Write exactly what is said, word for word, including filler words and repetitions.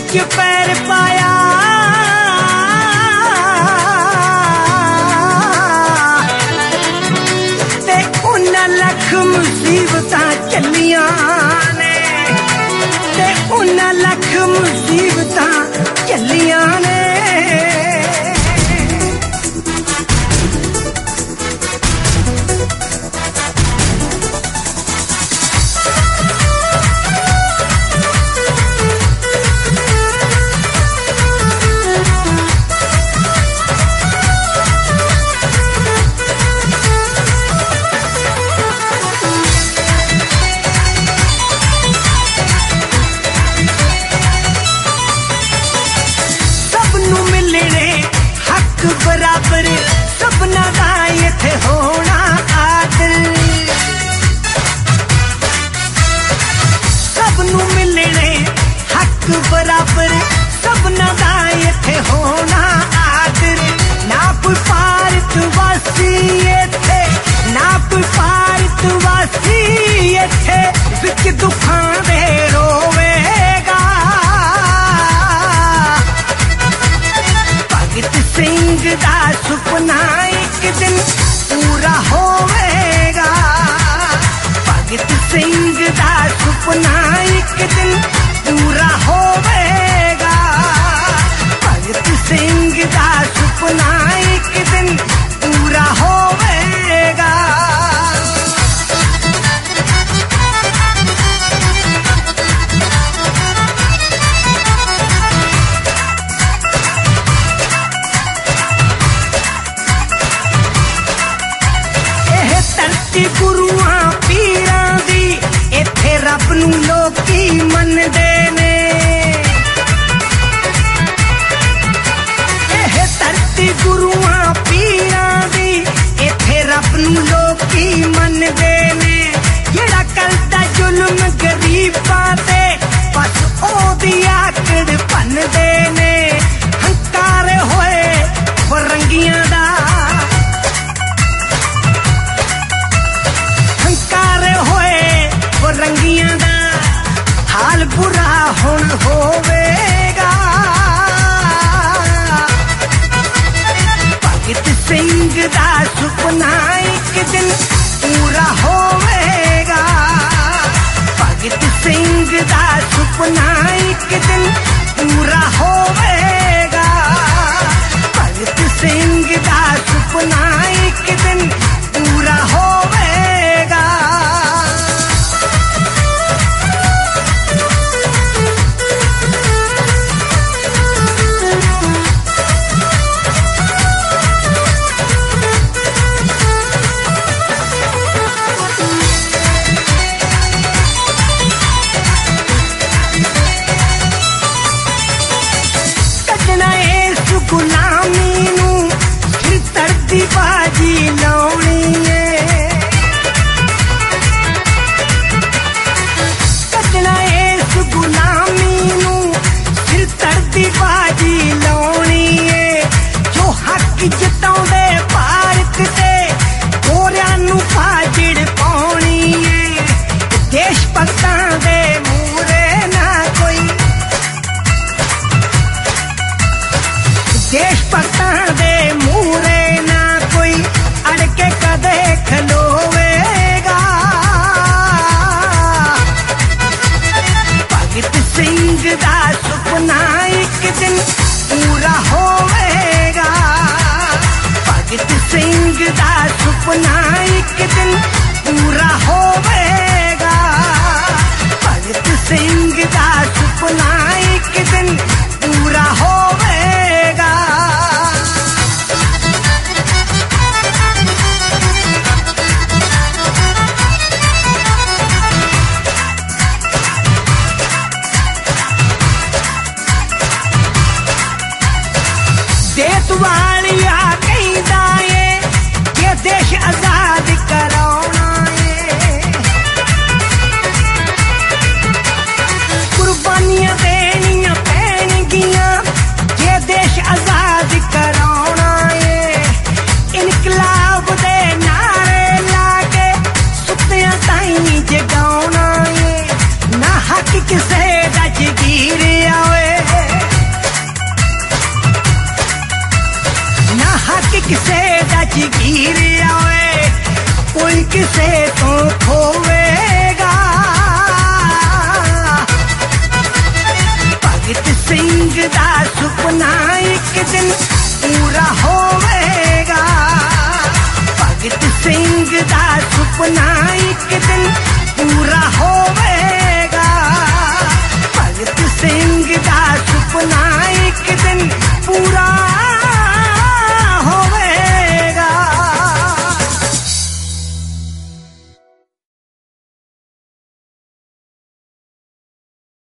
विच पैर पाया ते उन्हां लख मुसीबतां चलियां ने ते उन्हां लख मुसीबतां चलियां ने बराबर सबना दा इत्थे होना आदर सबनू मिलने हक बराबर सबना दा इत्थे होना आदर ना कोई भारत वासी इत्थे ना कोई भारत वासी इत्थे विच दुखां दे रोवेगा भगत सिंह दा सुपना एक दिन पूरा होवेगा भगत सिंह दा सुपना एक दिन पूरा होवेगा भगत सिंह दा सुपना एक दिन पूरा होवेगा गुरुआं पीरां दी इत्थे रब नूं लोकी मनदे ने एह धरती गुरुआं पीरां दी इत्थे रब नूं लोकी मनदे ने जेड़ा करदा जुल्म गरीबां ते बस ओदी आकड़ भन्नदे ने हंकार होए फरंगियां दा रंगियां दा हाल बुरा हुण होवेगा भगत सिंह दा सुपना एक दिन पूरा होवेगा भगत सिंह दा सुपना एक दिन पूरा होवेगा भगत सिंह दा सुपना एक दिन पूरा होवेगा गुलामी नू फिर तरदी बाजी लाउणी है कटना इस गुलामी नू फिर तरदी बाजी लाउणी है जो हक जताउंदे भारत ते गोरियां नू फाजड़ पाउणी है देश भगतां दे मूरे ना कोई देश भगतां दे मूरे ना कोई अड़के कदे खलोवेगा भगत सिंह दा सुपना एक दिन पूरा होवेगा भगत सिंह दा सुपना एक दिन पूरा होवेगा भगत सिंह दा सुपना एक दिन पूरा होवेगा देश वालिया कहंदा ए कि देश आजाद कराउणा ए ਕਿਸੇ ਤੋਂ ਖੋਵੇਗਾ। ਭਗਤ ਸਿੰਘ ਦਾ ਸੁਪਨਾ ਇੱਕ ਦਿਨ ਪੂਰਾ ਹੋਵੇਗਾ। ਭਗਤ ਸਿੰਘ ਦਾ ਸੁਪਨਾ ਇੱਕ ਦਿਨ ਪੂਰਾ ਹੋਵੇਗਾ। ਭਗਤ ਸਿੰਘ ਦਾ